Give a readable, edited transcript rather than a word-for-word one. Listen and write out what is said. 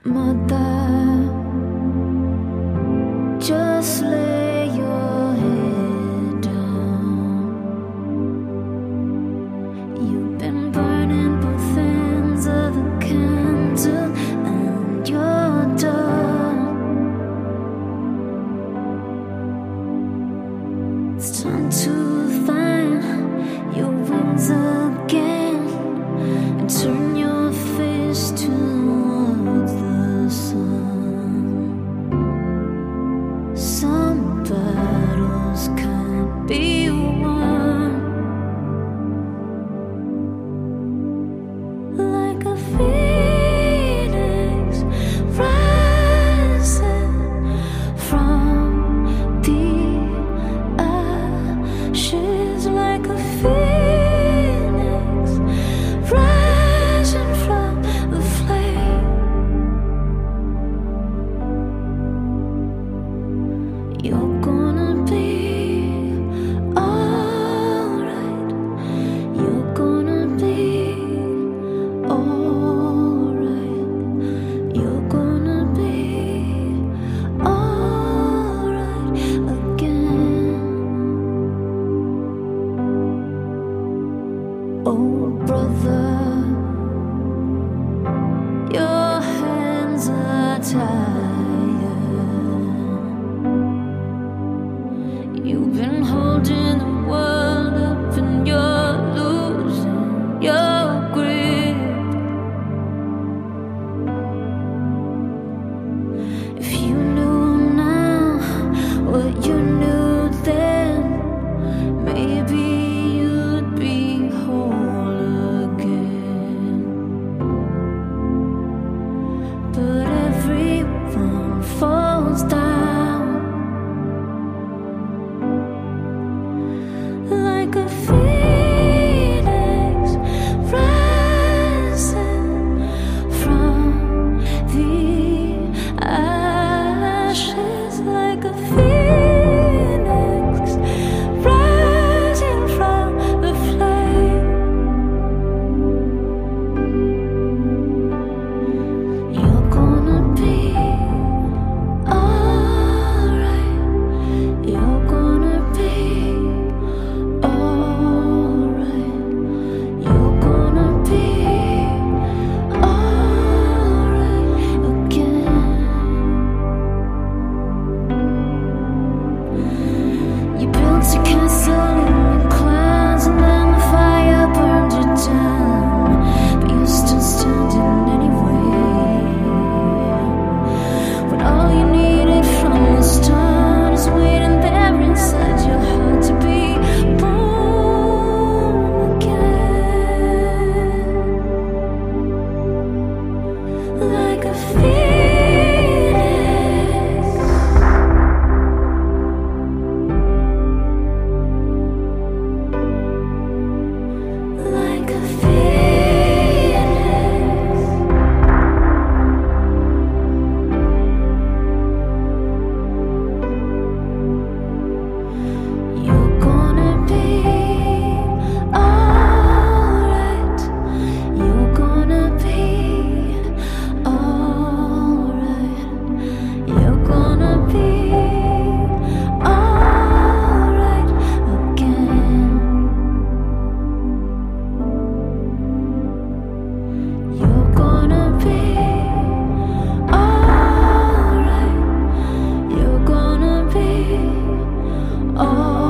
Mother, just lay your head down. You've been burning both ends of the candle and you're done. It's time to find your wings again and turn your face towards the sun. Some battles can't be won. Like a phoenix rising from the ashes, like a phoenix rising from the flame. You're gonna be alright. You're gonna be alright. You're gonna be alright again. Oh, brother, your hands are tired. You've been holding the world up and you're losing your grip. If you knew now what you knew then, maybe you'd be whole again. But everyone falls down. Like a phoenix rising from the ashes, like a phoenix rising from the flame. You're gonna be alright. You're gonna be alright. You're gonna be alright again. You built a castle in the clouds and then the fire burned it down, but you're still standing anyway. When all you needed from the start is waiting there inside your heart to be born again. Like a phoenix, like a phoenix. You're gonna be alright. You're gonna be alright. You're gonna be alright again. You're gonna be alright. You're gonna be alright.